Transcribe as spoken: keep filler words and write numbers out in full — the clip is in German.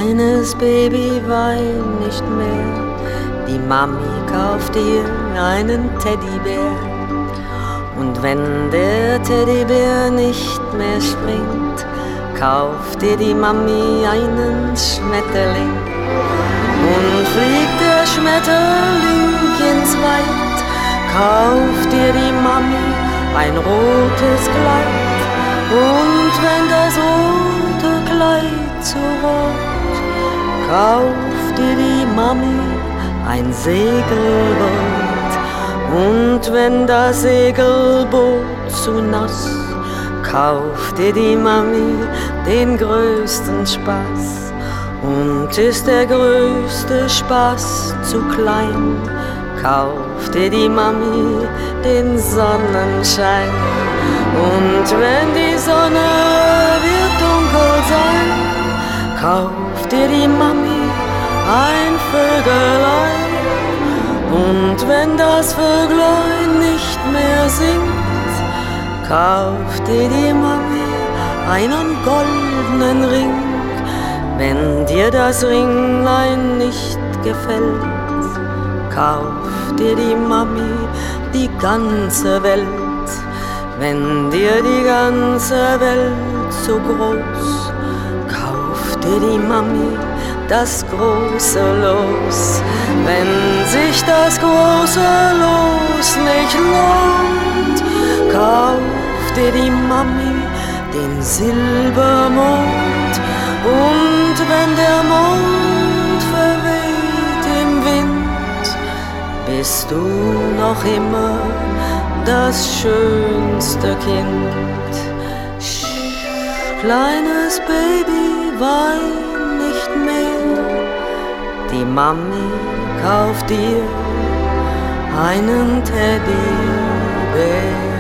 Kleines Baby, wein nicht mehr, die Mami kauft dir einen Teddybär. Und wenn der Teddybär nicht mehr springt, kauft dir die Mami einen Schmetterling. Und fliegt der Schmetterling ins Weit, kauft dir die Mami ein rotes Kleid. Und wenn das rote Kleid zu rot, kauft dir die Mami ein Segelboot. Und wenn das Segelboot zu nass, kauft dir die Mami den größten Spaß. Und ist der größte Spaß zu klein, kauft dir die Mami den Sonnenschein. Und wenn die Sonne wird dunkel sein, kauft dir die Mami ein Vögelein. Und wenn das Vöglein nicht mehr singt, kauft dir die Mami einen goldenen Ring. Wenn dir das Ringlein nicht gefällt, kauft dir die Mami die ganze Welt. Wenn dir die ganze Welt so groß, kauft dir die Mami das große Los. Wenn sich das große Los nicht lohnt, kauft dir die Mami den Silbermond. Und wenn der Mond verweht im Wind, bist du noch immer das schönste Kind. Sch, kleines Baby, wein nicht mehr, die Mami kauft dir einen Teddybär.